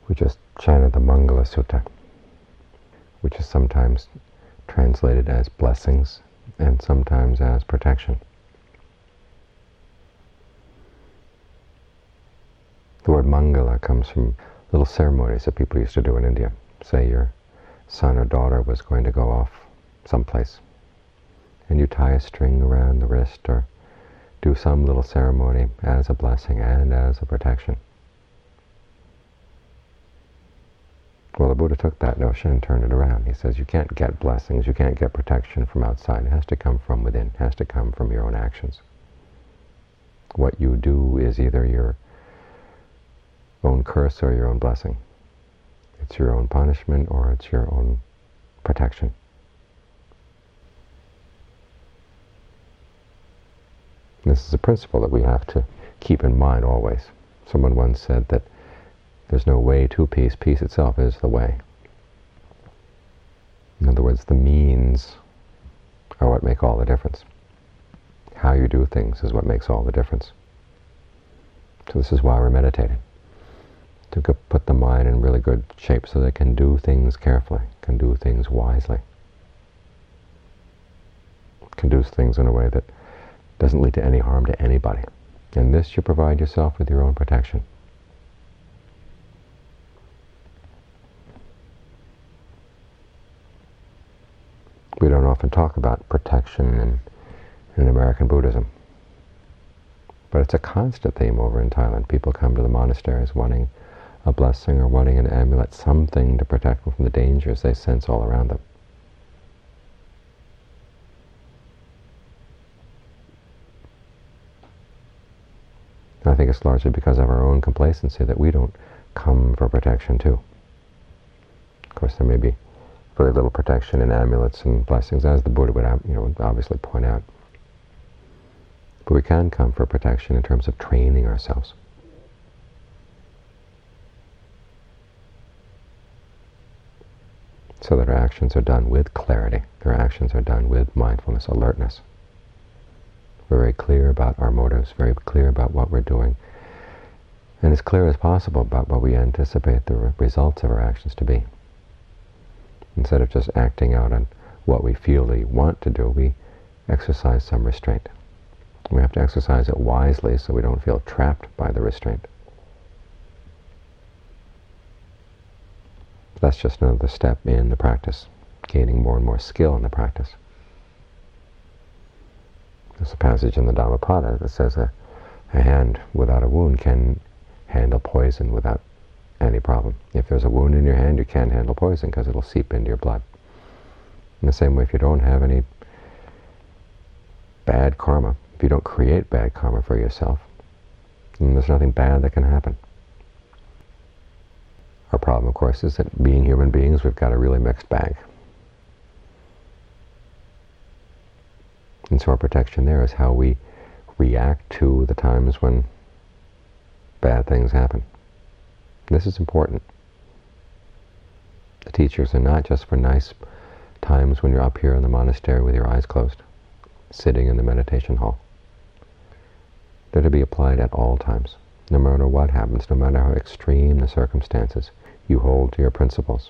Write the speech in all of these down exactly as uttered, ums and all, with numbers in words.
We just chanted the Mangala Sutta, which is sometimes translated as blessings and sometimes as protection. The word Mangala comes from little ceremonies that people used to do in India. Say your son or daughter was going to go off someplace, and you tie a string around the wrist or do some little ceremony as a blessing and as a protection. Well, the Buddha took that notion and turned it around. He says you can't get blessings, you can't get protection from outside. It has to come from within. It has to come from your own actions. What you do is either your own curse or your own blessing. It's your own punishment or it's your own protection. This is a principle that we have to keep in mind always. Someone once said that there's no way to peace. Peace itself is the way. In other words, the means are what make all the difference. How you do things is what makes all the difference. So this is why we're meditating. To put the mind in really good shape so that it can do things carefully, can do things wisely, can do things in a way that doesn't lead to any harm to anybody. And this you provide yourself with your own protection. We don't often talk about protection in, in American Buddhism, but it's a constant theme over in Thailand. People come to the monasteries wanting a blessing or wanting an amulet, something to protect them from the dangers they sense all around them. And I think it's largely because of our own complacency that we don't come for protection too. Of course, there may be very little protection in amulets and blessings, as the Buddha would, you know, obviously point out. But we can come for protection in terms of training ourselves. So that our actions are done with clarity. Our actions are done with mindfulness, alertness. We're very clear about our motives, very clear about what we're doing, and as clear as possible about what we anticipate the re- results of our actions to be. Instead of just acting out on what we feel we want to do, we exercise some restraint. We have to exercise it wisely so we don't feel trapped by the restraint. That's just another step in the practice, gaining more and more skill in the practice. There's a passage in the Dhammapada that says a, a hand without a wound can handle poison without any problem. If there's a wound in your hand, you can't handle poison because it'll seep into your blood. In the same way, if you don't have any bad karma, if you don't create bad karma for yourself, then there's nothing bad that can happen. Our problem, of course, is that being human beings, we've got a really mixed bag. And so our protection there is how we react to the times when bad things happen. This is important. The teachers are not just for nice times when you're up here in the monastery with your eyes closed, sitting in the meditation hall. They're to be applied at all times. No matter what happens, no matter how extreme the circumstances, you hold to your principles.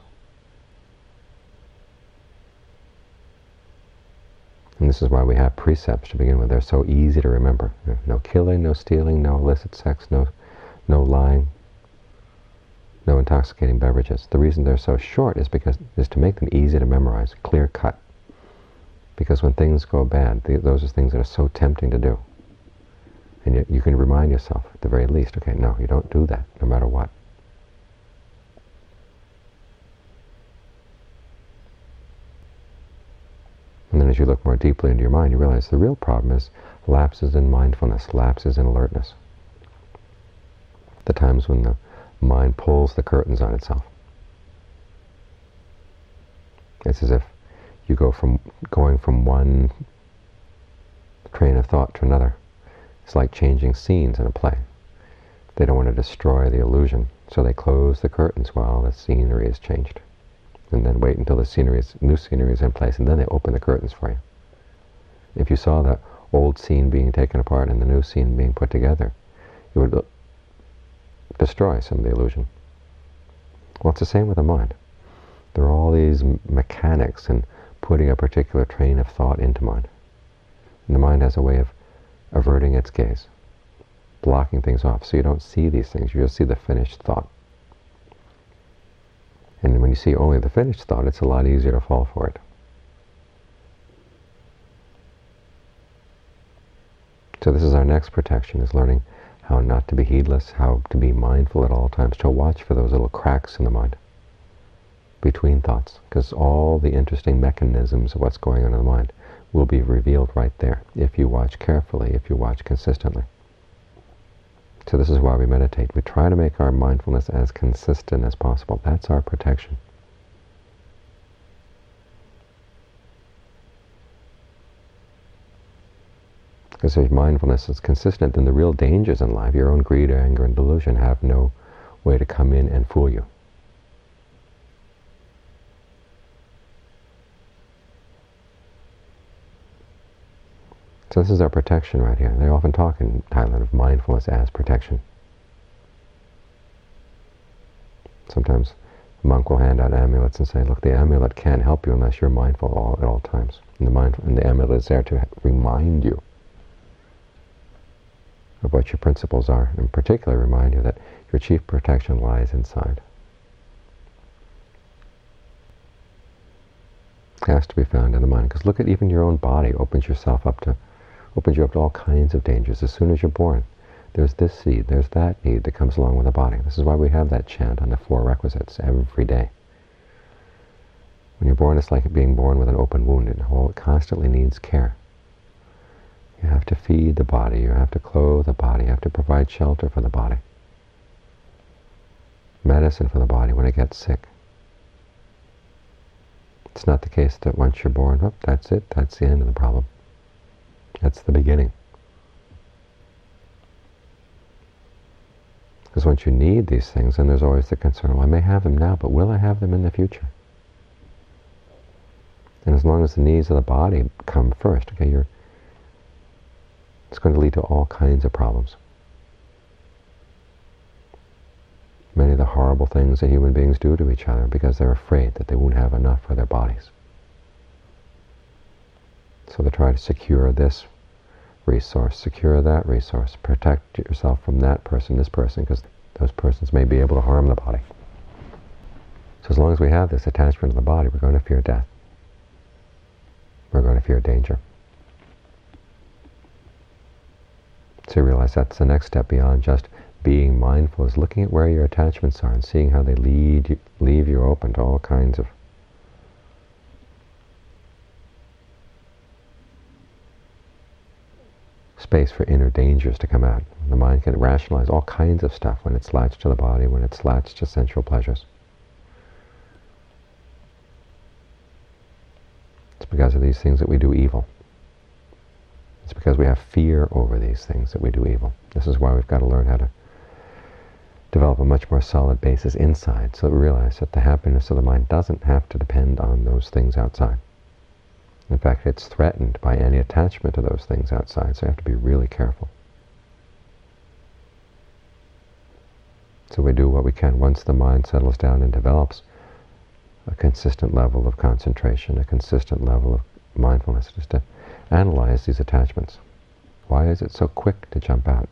And this is why we have precepts to begin with. They're so easy to remember. No killing, no stealing, no illicit sex, no, no lying, no intoxicating beverages. The reason they're so short is because is to make them easy to memorize, clear cut. Because when things go bad, th those are things that are so tempting to do. And yet you can remind yourself, at the very least, okay, no, you don't do that, no matter what. And then as you look more deeply into your mind, you realize the real problem is lapses in mindfulness, lapses in alertness. The times when the mind pulls the curtains on itself. It's as if you go from going from one train of thought to another. It's like changing scenes in a play. They don't want to destroy the illusion, so they close the curtains while the scenery is changed. And then wait until the scenery is, new scenery is in place, and then they open the curtains for you. If you saw the old scene being taken apart and the new scene being put together, it would destroy some of the illusion. Well, it's the same with the mind. There are all these mechanics in putting a particular train of thought into mind. And the mind has a way of averting its gaze, blocking things off, so you don't see these things. You just see the finished thought. And when you see only the finished thought, it's a lot easier to fall for it. So this is our next protection, is learning how not to be heedless, how to be mindful at all times, to watch for those little cracks in the mind between thoughts, because all the interesting mechanisms of what's going on in the mind will be revealed right there if you watch carefully, if you watch consistently. So this is why we meditate. We try to make our mindfulness as consistent as possible. That's our protection. Because if mindfulness is consistent, then the real dangers in life, your own greed, anger, and delusion, have no way to come in and fool you. So this is our protection right here. They often talk in Thailand of mindfulness as protection. Sometimes a monk will hand out amulets and say, look, the amulet can't help you unless you're mindful all, at all times. And the, mind, and the amulet is there to remind you of what your principles are, and in particular remind you that your chief protection lies inside. It has to be found in the mind, because look at even your own body opens yourself up to opens you up to all kinds of dangers. As soon as you're born, there's this need, there's that need that comes along with the body. This is why we have that chant on the four requisites every day. When you're born, it's like being born with an open wound, and it constantly needs care. You have to feed the body, you have to clothe the body, you have to provide shelter for the body, medicine for the body when it gets sick. It's not the case that once you're born, oh, that's it, that's the end of the problem. That's the beginning. Because once you need these things, then there's always the concern, well, I may have them now, but will I have them in the future? And as long as the needs of the body come first, okay, you're, it's going to lead to all kinds of problems. Many of the horrible things that human beings do to each other because they're afraid that they won't have enough for their bodies. So they try to secure this resource, secure that resource, protect yourself from that person, this person, because those persons may be able to harm the body. So as long as we have this attachment to the body, we're going to fear death. We're going to fear danger. So you realize that's the next step beyond just being mindful, is looking at where your attachments are and seeing how they lead you, leave you open to all kinds of space for inner dangers to come out. The mind can rationalize all kinds of stuff when it's latched to the body, when it's latched to sensual pleasures. It's because of these things that we do evil. It's because we have fear over these things that we do evil. This is why we've got to learn how to develop a much more solid basis inside, so that we realize that the happiness of the mind doesn't have to depend on those things outside. In fact, it's threatened by any attachment to those things outside, so you have to be really careful. So we do what we can. Once the mind settles down and develops a consistent level of concentration, a consistent level of mindfulness, just to analyze these attachments. Why is it so quick to jump out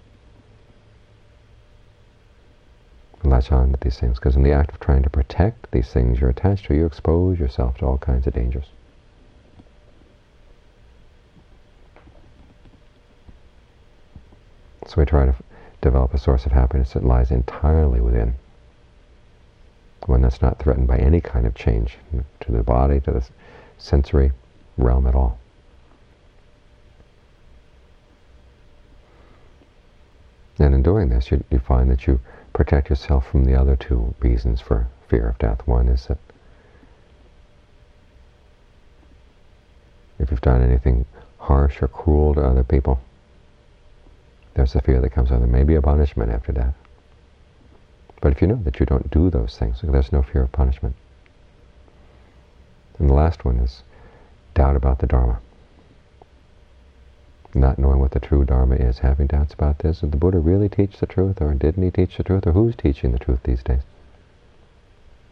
and latch on to these things? Because in the act of trying to protect these things you're attached to, you expose yourself to all kinds of dangers. So we try to f- develop a source of happiness that lies entirely within, one that's not threatened by any kind of change to the body, to the sensory realm at all. And in doing this, you, you find that you protect yourself from the other two reasons for fear of death. One is that if you've done anything harsh or cruel to other people, there's the fear that comes out. There may be a punishment after death. But if you know that you don't do those things, there's no fear of punishment. And the last one is doubt about the Dharma. Not knowing what the true Dharma is, having doubts about this. Did the Buddha really teach the truth, or didn't he teach the truth, or who's teaching the truth these days?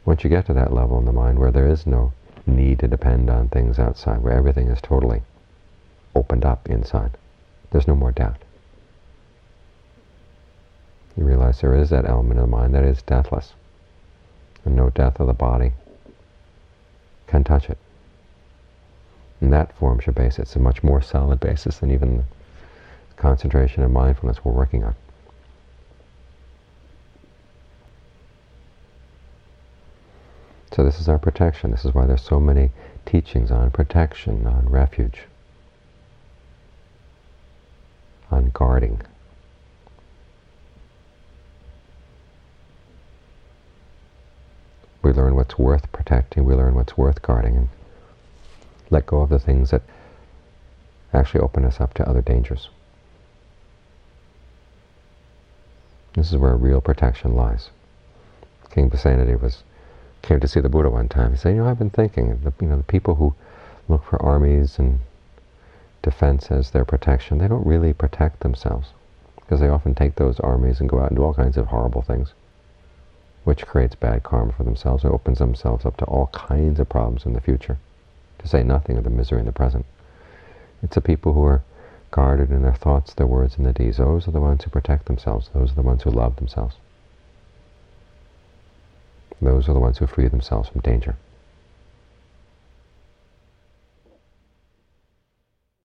Once you get to that level in the mind where there is no need to depend on things outside, where everything is totally opened up inside, there's no more doubt. You realize there is that element of the mind that is deathless, and no death of the body can touch it. And that forms your basis. It's a much more solid basis than even the concentration and mindfulness we're working on. So this is our protection. This is why there's so many teachings on protection, on refuge, on guarding. We learn what's worth protecting, we learn what's worth guarding, and let go of the things that actually open us up to other dangers. This is where real protection lies. King Pasenadi was came to see the Buddha one time. He said, you know, I've been thinking, the, you know, the people who look for armies and defense as their protection, they don't really protect themselves, because they often take those armies and go out and do all kinds of horrible things, which creates bad karma for themselves and opens themselves up to all kinds of problems in the future, to say nothing of the misery in the present. It's the people who are guarded in their thoughts, their words, and their deeds. Those are the ones who protect themselves. Those are the ones who love themselves. Those are the ones who free themselves from danger.